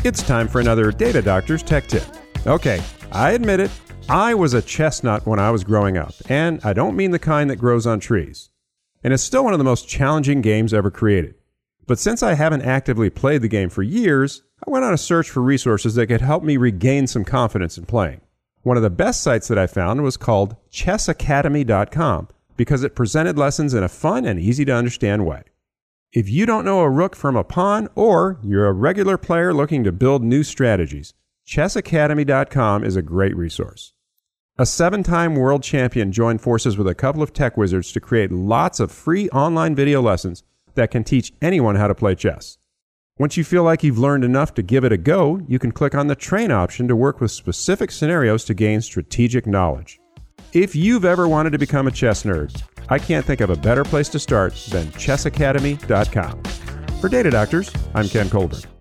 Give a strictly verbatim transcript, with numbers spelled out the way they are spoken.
It's time for another Data Doctors Tech Tip. Okay, I admit it, I was a chestnut when I was growing up, and I don't mean the kind that grows on trees. And it's still one of the most challenging games ever created. But since I haven't actively played the game for years, I went on a search for resources that could help me regain some confidence in playing. One of the best sites that I found was called chess academy dot com because it presented lessons in a fun and easy to understand way. If you don't know a rook from a pawn, or you're a regular player looking to build new strategies, chess academy dot com is a great resource. A seven-time world champion joined forces with a couple of tech wizards to create lots of free online video lessons that can teach anyone how to play chess. Once you feel like you've learned enough to give it a go, you can click on the train option to work with specific scenarios to gain strategic knowledge. If you've ever wanted to become a chess nerd, I can't think of a better place to start than chess academy dot com. For Data Doctors, I'm Ken Colburn.